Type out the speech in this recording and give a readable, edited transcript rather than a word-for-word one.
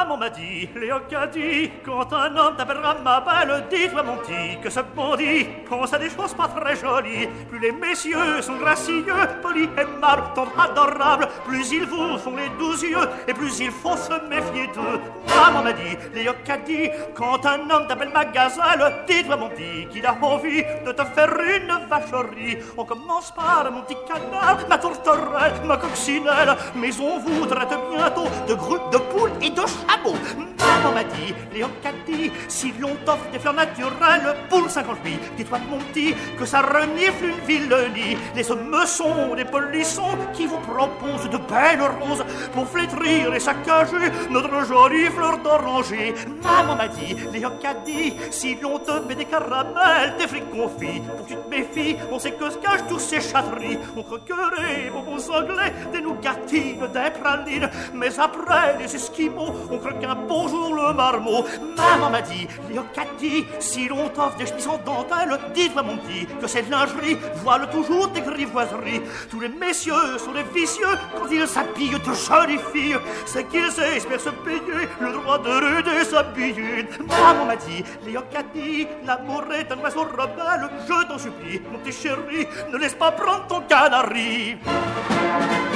Maman m'a dit, Léocadie, quand un homme t'appellera ma belle, dis-toi mon petit que ce bandit pense à des choses pas très jolies. Plus les messieurs sont gracieux, polis, aimables, tendres, adorables, plus ils vous font les 12 yeux et plus il faut se méfier d'eux. Maman m'a dit, Léocadie, quand un homme t'appelle ma gazelle, dis-toi mon petit qu'il a envie de te faire une vacherie. On commence par mon petit canard, ma tourterelle, ma coccinelle, mais on vous traite bientôt de grue, de poule et de chameau. Maman m'a dit, Léocadie, si l'on t'offre des fleurs naturelles pour le 50 louis, dis-toi mon petit que ça renifle une vilenie. Les meçons, les polissons qui vous proposent de belles roses pour flétrir et saccager notre jolie fleur d'oranger. Maman m'a dit, Léocadie, si l'on te met des caramels, des frites confits, pour que tu te méfies, on sait que se cachent tous ces châteries. On croquerait, bonbons anglais, des nougatines, des pralines, mais après les esquimaux, on croque un bonjour le marmot. Maman m'a dit, Léocadie, si l'on t'offre des chemises en dentelle, dis-toi mon petit que cette lingerie voile toujours des grivoiseries. Tous les messieurs sont des vicieux quand ils s'habillent de jolies filles, c'est qu'ils espèrent se payer le droit de les déshabiller. Maman m'a dit, Léocadie, l'amour est un oiseau rebelle, je t'en supplie, mon petit chéri, ne laisse pas prendre ton canari.